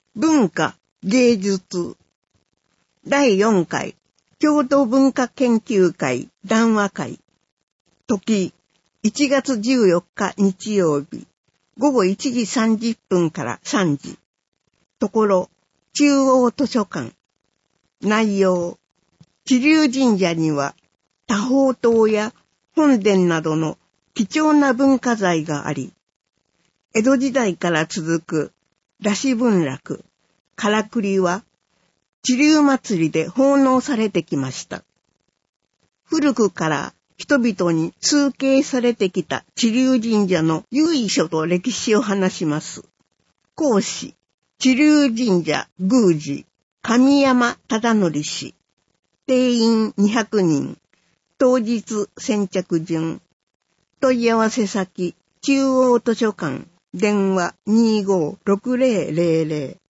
文化、芸術。第4回、京都文化研究会談話会。時、1月14日日曜日、午後1時30分から3時。ところ、中央図書館。内容、知立神社には、多宝塔や本殿などの貴重な文化財があり、江戸時代から続く羅紙文楽、からくりは、知立祭りで奉納されてきました。古くから人々に崇敬されてきた知立神社の由緒と歴史を話します。講師、知立神社宮司、神山忠則氏。定員200人。当日先着順。問い合わせ先、中央図書館、電話256000。